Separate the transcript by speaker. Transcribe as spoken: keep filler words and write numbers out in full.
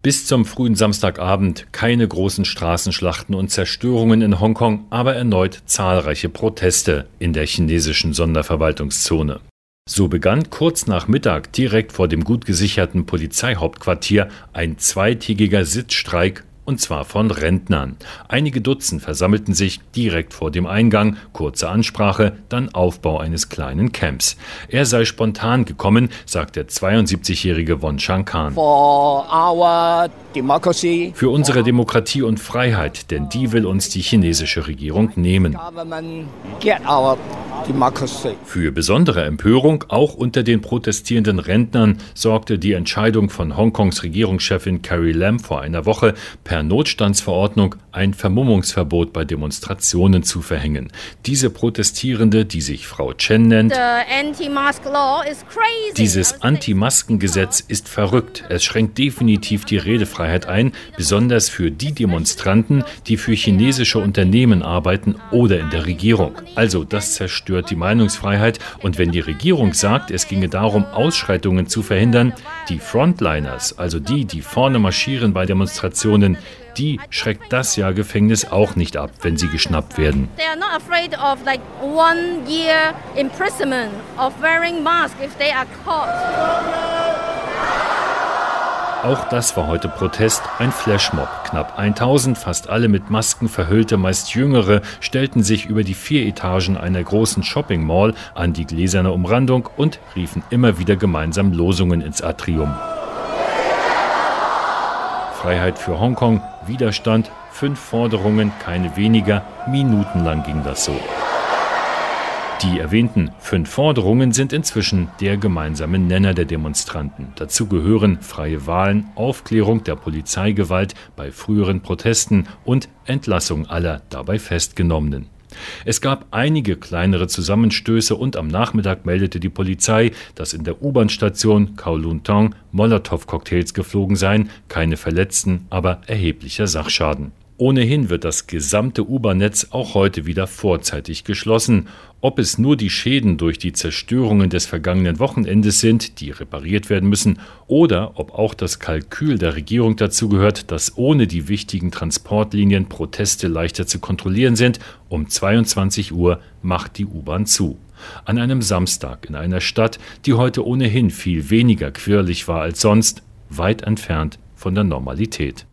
Speaker 1: Bis zum frühen Samstagabend keine großen Straßenschlachten und Zerstörungen in Hongkong, aber erneut zahlreiche Proteste in der chinesischen Sonderverwaltungszone. So begann kurz nach Mittag direkt vor dem gut gesicherten Polizeihauptquartier ein zweitägiger Sitzstreik, und zwar von Rentnern. Einige Dutzend versammelten sich direkt vor dem Eingang, kurze Ansprache, dann Aufbau eines kleinen Camps. Er sei spontan gekommen, sagt der zweiundsiebzigjährige Won Chang-kan. Für unsere Demokratie und Freiheit, denn die will uns die chinesische Regierung nehmen. Für besondere Empörung, auch unter den protestierenden Rentnern, sorgte die Entscheidung von Hongkongs Regierungschefin Carrie Lam vor einer Woche, per Notstandsverordnung ein Vermummungsverbot bei Demonstrationen zu verhängen. Diese Protestierende, die sich Frau Chen nennt, dieses Anti-Masken-Gesetz ist verrückt. Es schränkt definitiv die Redefreiheit ein, besonders für die Demonstranten, die für chinesische Unternehmen arbeiten oder in der Regierung. Also das zerstört die Meinungsfreiheit, und wenn die Regierung sagt, es ginge darum, Ausschreitungen zu verhindern, die Frontliners, also die, die vorne marschieren bei Demonstrationen, die schreckt das Jahr Gefängnis auch nicht ab, wenn sie geschnappt werden. Auch das war heute Protest, ein Flashmob. Knapp tausend, fast alle mit Masken verhüllte, meist Jüngere, stellten sich über die vier Etagen einer großen Shopping Mall an die gläserne Umrandung und riefen immer wieder gemeinsam Losungen ins Atrium. Freiheit für Hongkong, Widerstand, fünf Forderungen, keine weniger, minutenlang ging das so. Die erwähnten fünf Forderungen sind inzwischen der gemeinsame Nenner der Demonstranten. Dazu gehören freie Wahlen, Aufklärung der Polizeigewalt bei früheren Protesten und Entlassung aller dabei Festgenommenen. Es gab einige kleinere Zusammenstöße und am Nachmittag meldete die Polizei, dass in der U-Bahn-Station Kowloon-Tong Molotow-Cocktails geflogen seien, keine Verletzten, aber erheblicher Sachschaden. Ohnehin wird das gesamte U-Bahn-Netz auch heute wieder vorzeitig geschlossen. Ob es nur die Schäden durch die Zerstörungen des vergangenen Wochenendes sind, die repariert werden müssen, oder ob auch das Kalkül der Regierung dazu gehört, dass ohne die wichtigen Transportlinien Proteste leichter zu kontrollieren sind, um zweiundzwanzig Uhr macht die U-Bahn zu. An einem Samstag in einer Stadt, die heute ohnehin viel weniger quirlig war als sonst, weit entfernt von der Normalität.